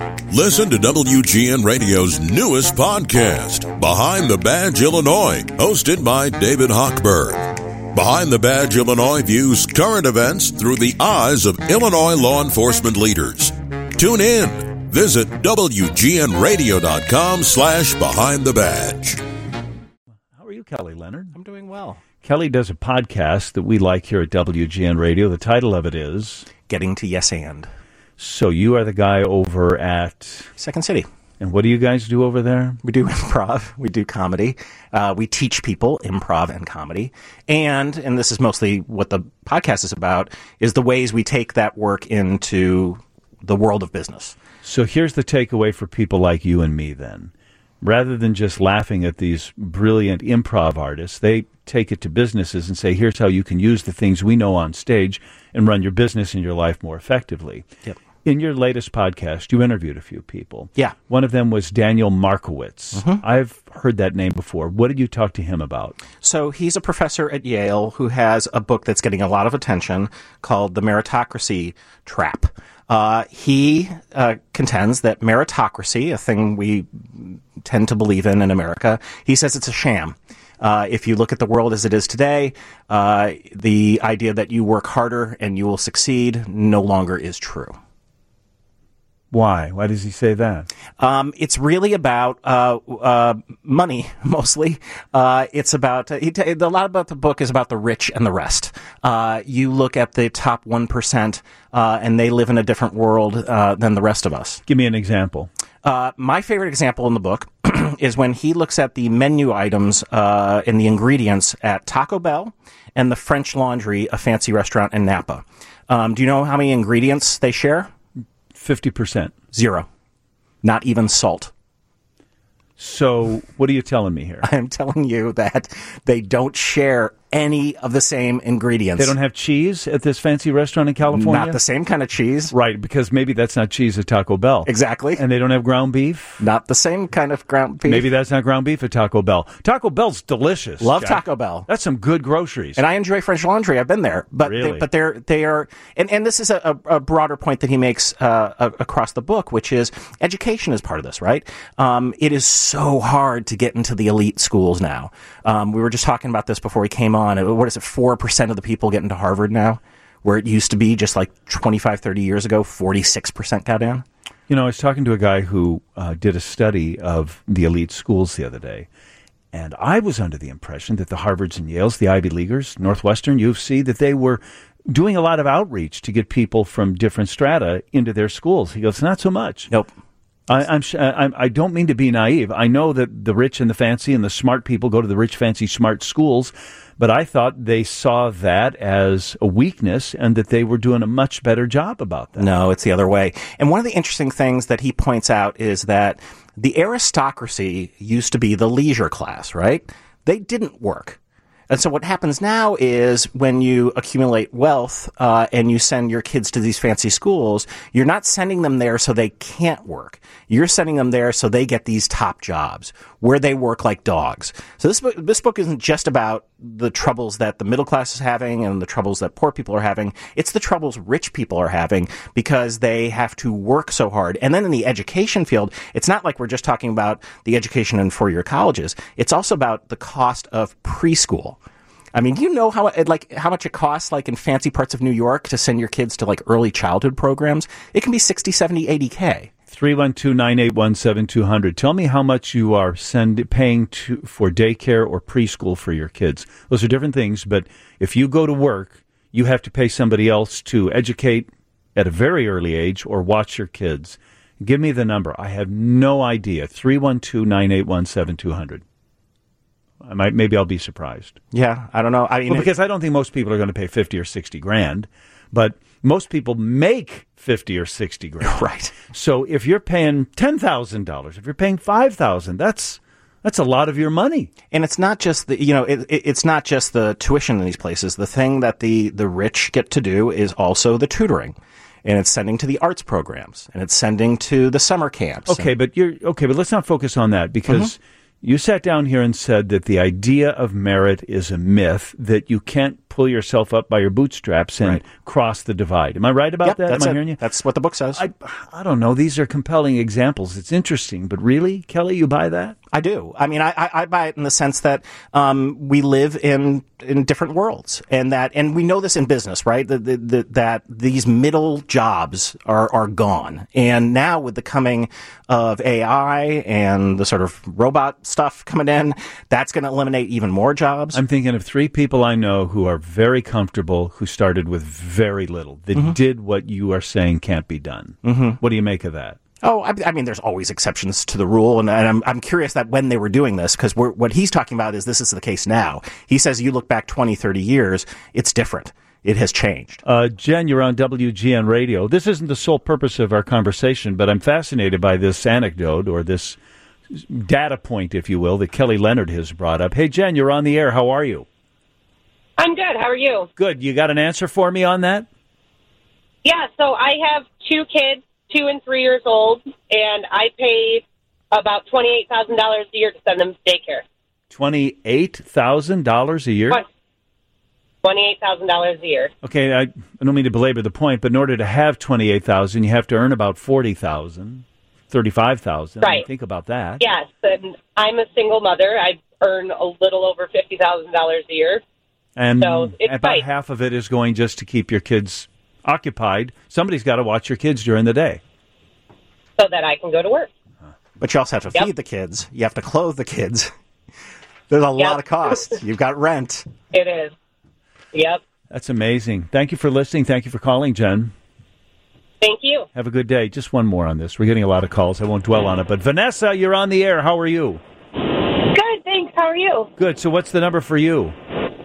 Listen to WGN Radio's newest podcast, Behind the Badge Illinois, hosted by David Hochberg. Behind the Badge Illinois views current events through the eyes of Illinois law enforcement leaders. Tune in. Visit WGNradio.com/Behind the Badge. How are you, Kelly Leonard? I'm doing well. Kelly does a podcast that we like here at WGN Radio. The title of it is Getting to Yes And. So you are the guy over at Second City. And what do you guys do over there? We do improv. We do comedy. We teach people improv and comedy. And this is mostly what the podcast is about, is the ways we take that work into the world of business. So here's the takeaway for people like you and me then. Rather than just laughing at these brilliant improv artists, they take it to businesses and say, here's how you can use the things we know on stage and run your business and your life more effectively. Yep. In your latest podcast, you interviewed a few people. Yeah. One of them was Daniel Markowitz. Mm-hmm. I've heard that name before. What did you talk to him about? So he's a professor at Yale who has a book that's getting a lot of attention called The Meritocracy Trap. He contends that meritocracy, a thing we tend to believe in America, he says it's a sham. If you look at the world as it is today, the idea that you work harder and you will succeed no longer is true. Why? Why does he say that? It's really about money, mostly. It's about a lot about the book is about the rich and the rest. You look at the top 1%, and they live in a different world than the rest of us. Give me an example. My favorite example in the book is when he looks at the menu items and the ingredients at Taco Bell and the French Laundry, a fancy restaurant in Napa. Do you know how many ingredients they share? 50%. 0. Not even salt. So what are you telling me here? I'm telling you that they don't share any of the same ingredients. They don't have cheese at this fancy restaurant in California? Not the same kind of cheese. Right, because maybe that's not cheese at Taco Bell. Exactly. And they don't have ground beef? Not the same kind of ground beef. Maybe that's not ground beef at Taco Bell. Taco Bell's delicious. Love Jack. Taco Bell. That's some good groceries. And I enjoy French Laundry. I've been there. But really? they are, and this is a broader point that he makes across the book, which is education is part of this, right? It is so hard to get into the elite schools now. We were just talking about this before we came on. What is it, 4% of the people get into Harvard now, where it used to be just like 25, 30 years ago, 46% got in? You know, I was talking to a guy who did a study of the elite schools the other day, and I was under the impression that the Harvards and Yales, the Ivy Leaguers, Northwestern, U of C, that they were doing a lot of outreach to get people from different strata into their schools. He goes, not so much. Nope. I don't mean to be naive. I know that the rich and the fancy and the smart people go to the rich, fancy, smart schools, but I thought they saw that as a weakness and that they were doing a much better job about that. No, it's the other way. And one of the interesting things that he points out is that the aristocracy used to be the leisure class, right? They didn't work. And so what happens now is when you accumulate wealth and you send your kids to these fancy schools, you're not sending them there so they can't work. You're sending them there so they get these top jobs where they work like dogs. So this book isn't just about the troubles that the middle class is having and the troubles that poor people are having. It's the troubles rich people are having because they have to work so hard. And then in the education field, it's not like we're just talking about the education in four-year colleges. It's also about the cost of preschool. I mean, you know how much it costs, like in fancy parts of New York, to send your kids to like early childhood programs? It can be 60, 70, 80K. 312-981-7200. Tell me how much you are paying for daycare or preschool for your kids. Those are different things, but if you go to work, you have to pay somebody else to educate at a very early age or watch your kids. Give me the number. I have no idea. 312-981-7200. Maybe I'll be surprised. Yeah, I don't know. I mean, because I don't think most people are going to pay 50 or 60 grand, but most people make 50 or 60 grand. Right. So if you're paying $10,000, if you're paying $5,000, that's a lot of your money. And it's not just it's not just the tuition in these places. The thing that the rich get to do is also the tutoring. And it's sending to the arts programs, and it's sending to the summer camps. Okay, but let's not focus on that because you sat down here and said that the idea of merit is a myth, that you can't pull yourself up by your bootstraps and cross the divide. Am I right about that? Am I hearing you? That's what the book says. I don't know. These are compelling examples. It's interesting, but really, Kelly, you buy that? I do. I mean, I buy it in the sense that we live in different worlds, and we know this in business, right? That these middle jobs are gone, and now with the coming of AI and the sort of robot stuff coming in, that's going to eliminate even more jobs. I'm thinking of 3 people I know who are very comfortable, who started with very little, that did what you are saying can't be done. What do you make of that? Oh, I mean, there's always exceptions to the rule, and I'm curious that when they were doing this, because what he's talking about is this is the case now. He says you look back 20, 30 years, it's different. It has changed. Jen, you're on WGN Radio. This isn't the sole purpose of our conversation, but I'm fascinated by this anecdote or this data point, if you will, that Kelly Leonard has brought up. Hey, Jen, you're on the air. How are you? I'm good. How are you? Good. You got an answer for me on that? Yeah, so I have 2 kids, 2 and 3 years old, and I pay about $28,000 a year to send them to daycare. $28,000 a year? $28,000 a year. Okay, I don't mean to belabor the point, but in order to have $28,000, you have to earn about $40,000, $35,000. Right. Think about that. Yes, and I'm a single mother. I earn a little over $50,000 a year. And so it's about tight. half of it is going just to keep your kids occupied. Somebody's got to watch your kids during the day. So that I can go to work. But you also have to feed the kids. You have to clothe the kids. There's a lot of costs. You've got rent. It is. Yep. That's amazing. Thank you for listening. Thank you for calling, Jen. Thank you. Have a good day. Just one more on this. We're getting a lot of calls. I won't dwell on it. But Vanessa, you're on the air. How are you? Good, thanks. How are you? Good. So what's the number for you?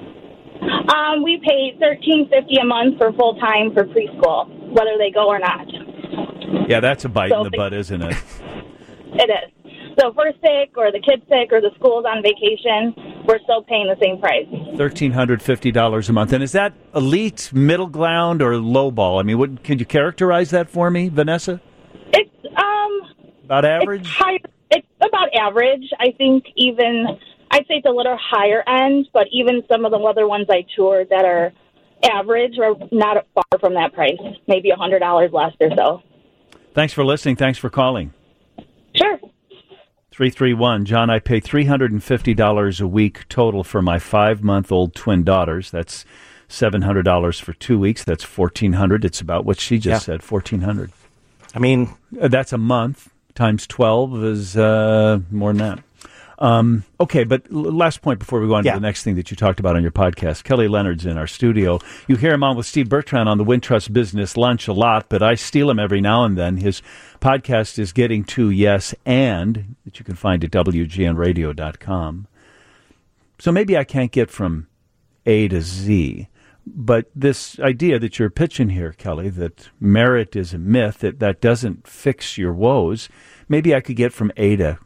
We pay $13.50 a month for full time for preschool, whether they go or not. Yeah, that's a bite in the butt, isn't it? It is. So if we're sick or the kid's sick or the school's on vacation, we're still paying the same price. $1,350 a month. And is that elite, middle ground, or low ball? I mean, can you characterize that for me, Vanessa? It's about average? It's higher. It's about average. I think I'd say it's a little higher end, but even some of the other ones I toured that are average are not far from that price, maybe $100 less or so. Thanks for listening. Thanks for calling. Sure. 331. John, I pay $350 a week total for my 5-month-old twin daughters. That's $700 for 2 weeks. That's $1,400. It's about what she just said, $1,400. I mean, that's a month times 12 is more than that. Okay, but last point before we go on to the next thing that you talked about on your podcast. Kelly Leonard's in our studio. You hear him on with Steve Bertrand on the Wintrust Business Lunch a lot, but I steal him every now and then. His podcast is Getting to Yes and, that you can find at WGNradio.com. So maybe I can't get from A to Z, but this idea that you're pitching here, Kelly, that merit is a myth, that doesn't fix your woes, maybe I could get from A to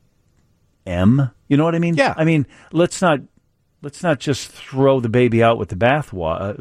M. You know what I mean? Yeah. I mean, let's not just throw the baby out with the bathwater.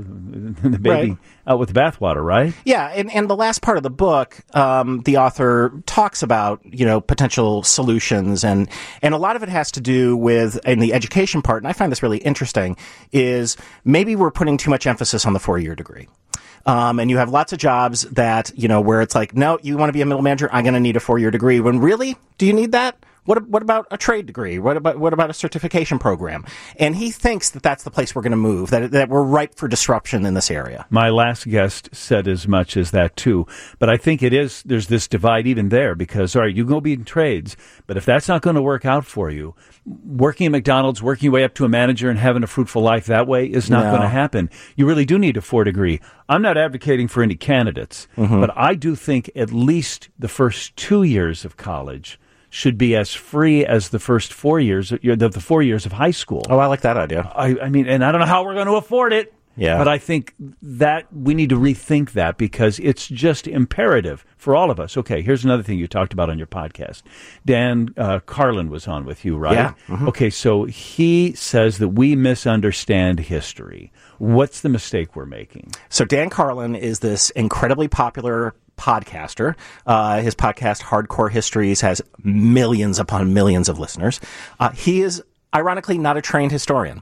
Out with the bathwater, right? Yeah, and the last part of the book, the author talks about potential solutions, and a lot of it has to do with in the education part. And I find this really interesting. Is maybe we're putting too much emphasis on the 4-year degree. And you have lots of jobs that, where it's like, no, you want to be a middle manager? I'm going to need a 4-year degree. When really, do you need that? What about a trade degree? What about a certification program? And he thinks that that's the place we're going to move, that we're ripe for disruption in this area. My last guest said as much as that too. But I think there's this divide even there because, all right, you can go be in trades, but if that's not going to work out for you, working at McDonald's, working your way up to a manager and having a fruitful life that way is not going to happen. You really do need a 4 degree. I'm not advocating for any candidates, but I do think at least the first 2 years of college should be as free as the first 4 years, the 4 years of high school. Oh, I like that idea. I mean, and I don't know how we're going to afford it. Yeah. But I think that we need to rethink that because it's just imperative for all of us. Okay, here's another thing you talked about on your podcast. Dan Carlin was on with you, right? Yeah. Mm-hmm. Okay, so he says that we misunderstand history. What's the mistake we're making? So Dan Carlin is this incredibly popular podcaster. His podcast, Hardcore Histories, has millions upon millions of listeners. He is, ironically, not a trained historian.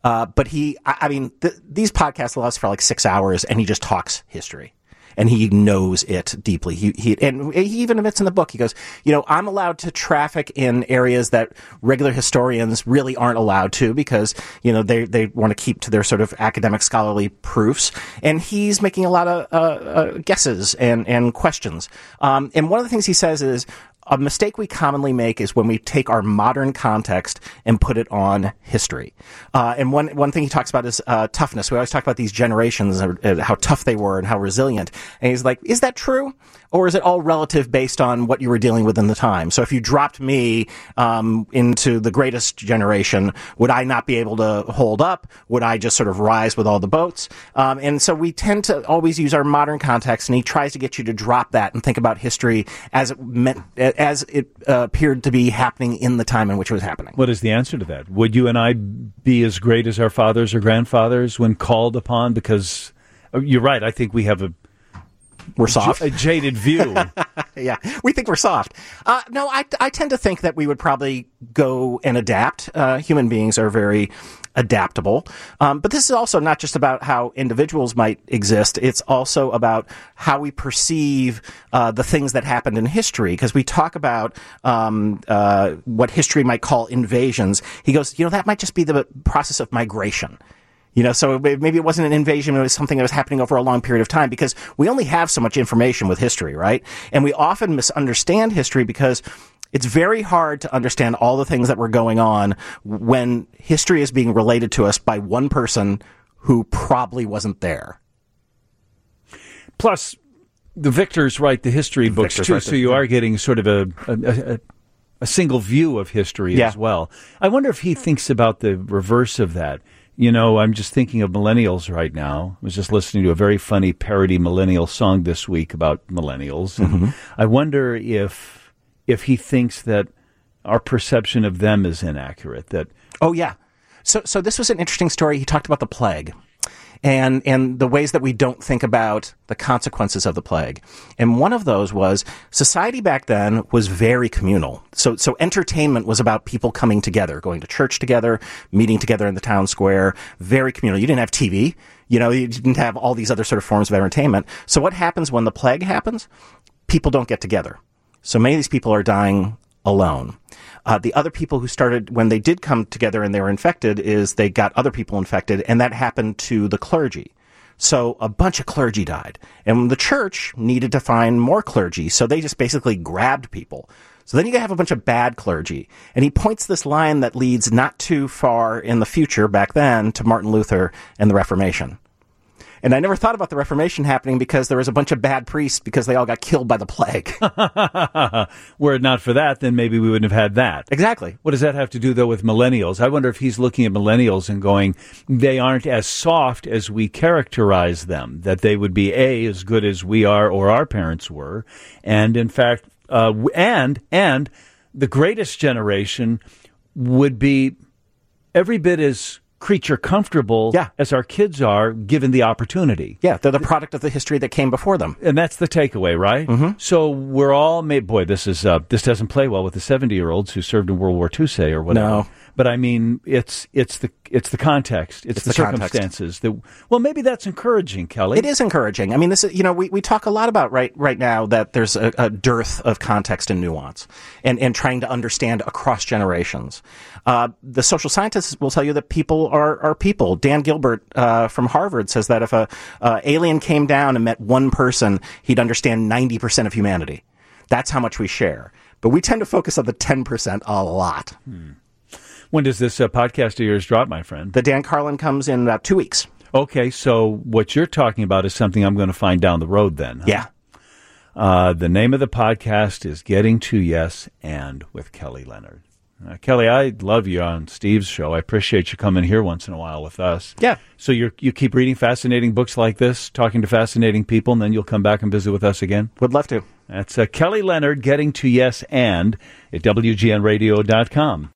But these podcasts last for like 6 hours, and he just talks history. And he knows it deeply. He even admits in the book, he goes, I'm allowed to traffic in areas that regular historians really aren't allowed to because, they want to keep to their sort of academic scholarly proofs. And he's making a lot of guesses and questions. And one of the things he says is, a mistake we commonly make is when we take our modern context and put it on history. And one thing he talks about is toughness. We always talk about these generations and how tough they were and how resilient. And he's like, is that true? Or is it all relative based on what you were dealing with in the time? So if you dropped me into the greatest generation, would I not be able to hold up? Would I just sort of rise with all the boats? And so we tend to always use our modern context, and he tries to get you to drop that and think about history as it appeared to be happening in the time in which it was happening. What is the answer to that? Would you and I be as great as our fathers or grandfathers when called upon? Because you're right, I think we have we're soft. A jaded view. Yeah, we think we're soft. No, I tend to think that we would probably go and adapt. Human beings are very adaptable. But this is also not just about how individuals might exist. It's also about how we perceive the things that happened in history. Because we talk about what history might call invasions. He goes, that might just be the process of migration. So maybe it wasn't an invasion, it was something that was happening over a long period of time, because we only have so much information with history, right? And we often misunderstand history because it's very hard to understand all the things that were going on when history is being related to us by one person who probably wasn't there. Plus, the victors write the history books too, so you are getting sort of a single view of history as well. I wonder if he thinks about the reverse of that. I'm just thinking of millennials right now. I was just listening to a very funny parody millennial song this week about millennials. And I wonder if he thinks that our perception of them is inaccurate. Oh, yeah. So this was an interesting story. He talked about the plague and the ways that we don't think about the consequences of the plague. And one of those was society back then was very communal. So entertainment was about people coming together, going to church together, meeting together in the town square, very communal. You didn't have TV. You didn't have all these other sort of forms of entertainment. So what happens when the plague happens? People don't get together. So many of these people are dying alone. The other people who started, when they did come together and they were infected, is they got other people infected, and that happened to the clergy. So a bunch of clergy died. And the church needed to find more clergy, so they just basically grabbed people. So then you have a bunch of bad clergy. And he points this line that leads not too far in the future, back then, to Martin Luther and the Reformation. And I never thought about the Reformation happening because there was a bunch of bad priests because they all got killed by the plague. Were it not for that, then maybe we wouldn't have had that. Exactly. What does that have to do, though, with millennials? I wonder if he's looking at millennials and going, they aren't as soft as we characterize them, that they would be, A, as good as we are or our parents were. And, in fact, and the greatest generation would be every bit as creature comfortable as our kids are, given the opportunity. Yeah, they're the product of the history that came before them. And that's the takeaway, right? Mm-hmm. So we're all made, boy, this doesn't play well with the 70-year-olds who served in World War II, say, or whatever. No. But I mean, it's the context, it's the circumstances. Well, maybe that's encouraging, Kelly. It is encouraging. I mean, this is, we talk a lot about right now that there's a dearth of context and nuance, and trying to understand across generations. The social scientists will tell you that people are people. Dan Gilbert from Harvard says that if a alien came down and met one person, he'd understand 90% of humanity. That's how much we share. But we tend to focus on the 10% a lot. When does this podcast of yours drop, my friend? The Dan Carlin comes in about 2 weeks. Okay, so what you're talking about is something I'm going to find down the road then. Huh? Yeah. The name of the podcast is Getting to Yes and with Kelly Leonard. Kelly, I love you on Steve's show. I appreciate you coming here once in a while with us. Yeah. So you keep reading fascinating books like this, talking to fascinating people, and then you'll come back and visit with us again? Would love to. That's Kelly Leonard, Getting to Yes and at WGNradio.com.